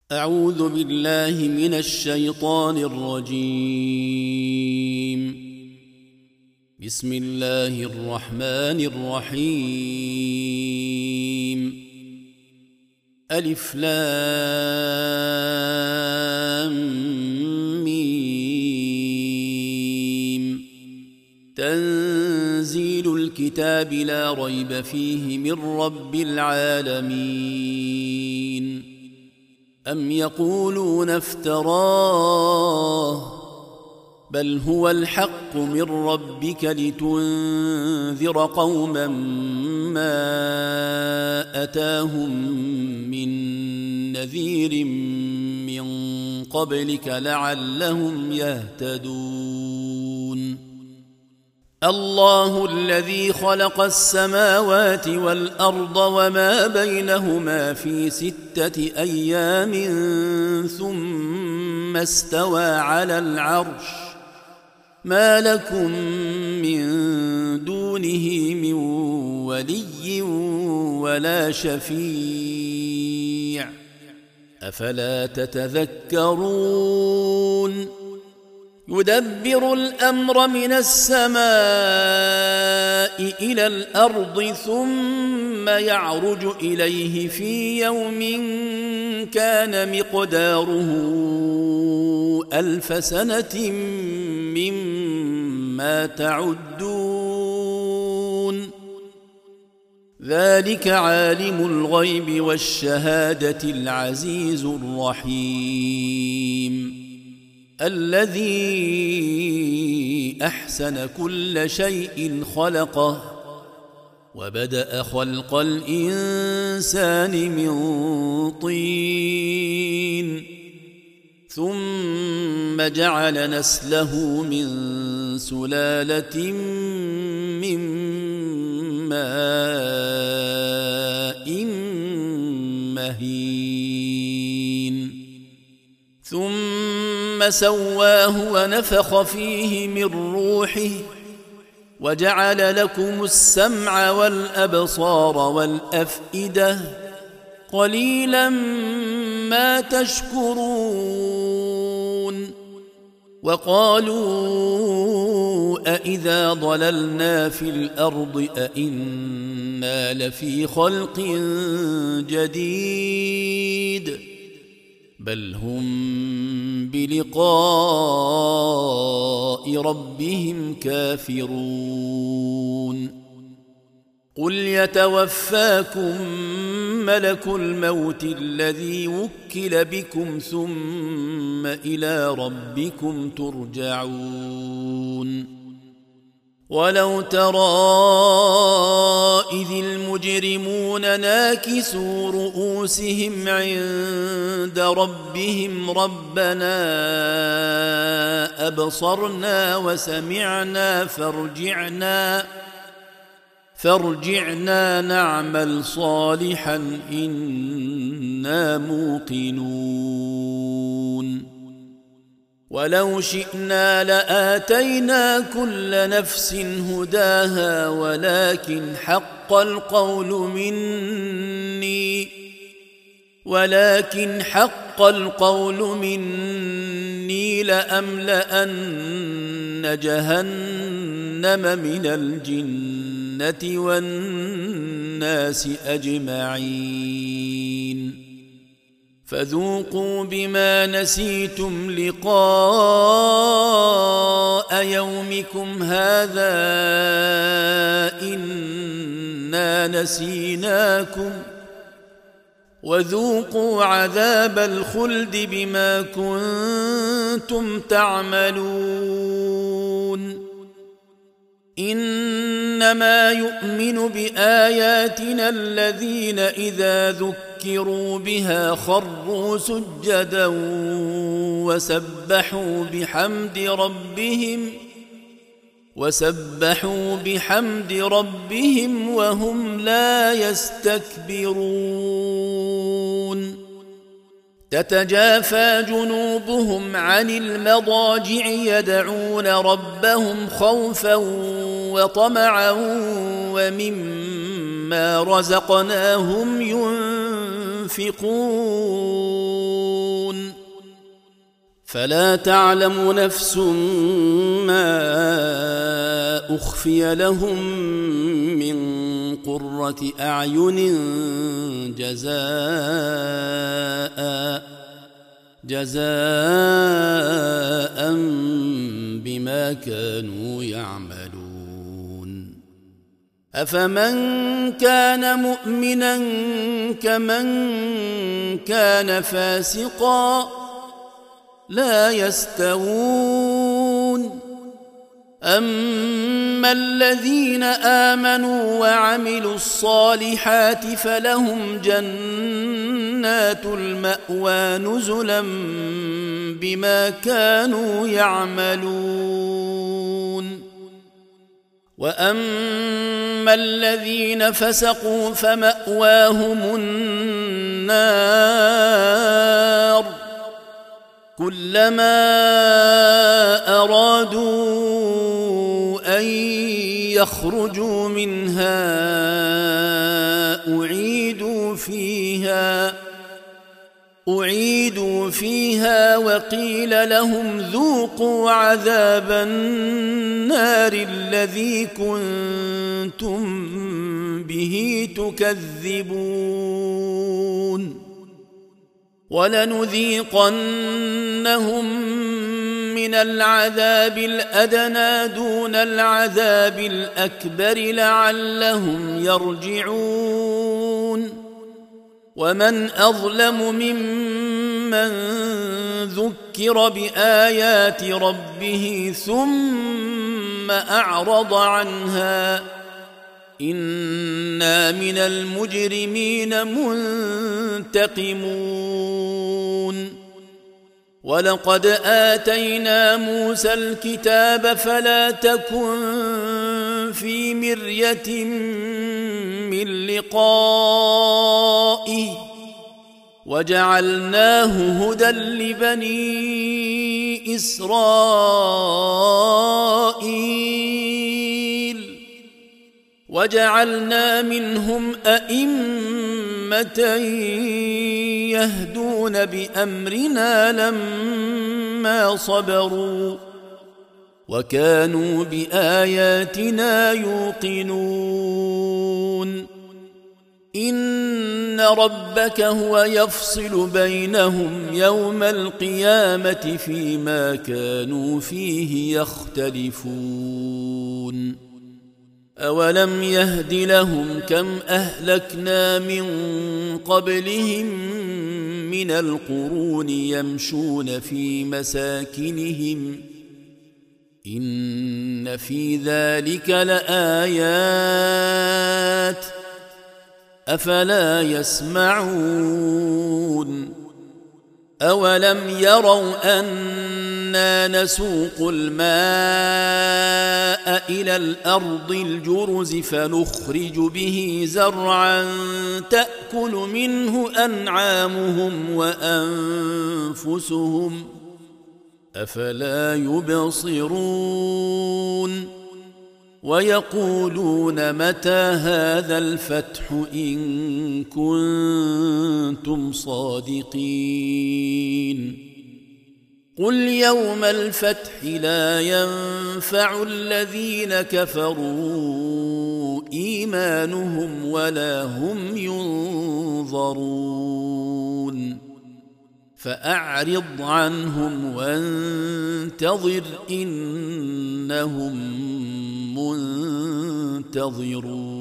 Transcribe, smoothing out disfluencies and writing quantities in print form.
أعوذ بالله من الشيطان الرجيم. بسم الله الرحمن الرحيم. ألف لام ميم. تنزيل الكتاب لا ريب فيه من رب العالمين. أم يقولون افتراه بل هو الحق من ربك لتنذر قوما ما أتاهم من نذير من قبلك لعلهم يهتدون. الله الذي خلق السماوات والأرض وما بينهما في 6 أيام ثم استوى على العرش ما لكم من دونه من ولي ولا شفيع أفلا تتذكرون. يدبر الأمر من السماء إلى الأرض ثم يعرج إليه في يوم كان مقداره 1000 سنة مما تعدون. ذلك عالم الغيب والشهادة العزيز الرحيم الذي أحسن كل شيء خلقه وبدأ خلق الإنسان من طين ثم جعل نسله من سلالة من ماء مهين ثم سواه ونفخ فيه من روحه وجعل لكم السمع والأبصار والأفئدة قليلا ما تشكرون. وقالوا أإذا ضللنا في الأرض أإنا لفي خلق جديد بل هم بلقاء ربهم كافرون. قل يتوفاكم ملك الموت الذي وكل بكم ثم إلى ربكم ترجعون. ولو ترى إذ المجرمون ناكسوا رؤوسهم عند ربهم ربنا أبصرنا وسمعنا فارجعنا نعمل صالحا إنا موقنون. ولو شئنا لآتينا كل نفس هداها ولكن حق القول مني لأملأن جهنم من الجنة والناس أجمعين. فذوقوا بما نسيتم لقاء يومكم هذا إنا نسيناكم وذوقوا عذاب الخلد بما كنتم تعملون. إنما يؤمن بآياتنا الذين إذا ذكروا بها خروا سجدا وسبحوا بحمد ربهم وهم لا يستكبرون. تتجافى جنوبهم عن المضاجع يدعون ربهم خوفا وطمعا ومما رزقناهم ينفقون. فلا تعلم نفس ما أخفي لهم من قرة أعين جزاء بما كانوا يعملون. أفمن كان مؤمنا كمن كان فاسقا لا يستوون. أما الذين آمنوا وعملوا الصالحات فلهم جنات المأوى نزلا بما كانوا يعملون. وأما الذين فسقوا فمأواهم النار كلما أرادوا أن يخرجوا منها أعيدوا فيها وقيل لهم ذوقوا عذاب النار الذي كنتم به تكذبون. ولنذيقنهم من العذاب الأدنى دون العذاب الأكبر لعلهم يرجعون. ومن أظلم ممن ذكر بآيات ربه ثم أعرض عنها إنا من المجرمين منتقمون. ولقد آتينا موسى الكتاب فلا تكن في مرية من لقائه وجعلناه هدى لبني إسرائيل وجعلنا منهم أئمة يهدون بأمرنا لما صبروا وكانوا بآياتنا يوقنون. إن ربك هو يفصل بينهم يوم القيامة فيما كانوا فيه يختلفون. أولم يهد لهم كم أهلكنا من قبلهم من القرون يمشون في مساكنهم إن في ذلك لآيات أفلا يسمعون. أولم يروا أنا نسوق الماء إلى الأرض الجرز فنخرج به زرعا تأكل منه أنعامهم وأنفسهم أفلا يبصرون. ويقولون متى هذا الفتح إن كنتم صادقين. قل يوم الفتح لا ينفع الذين كفروا إيمانهم ولا هم ينظرون. فأعرض عنهم وانتظر إنهم منتظرون.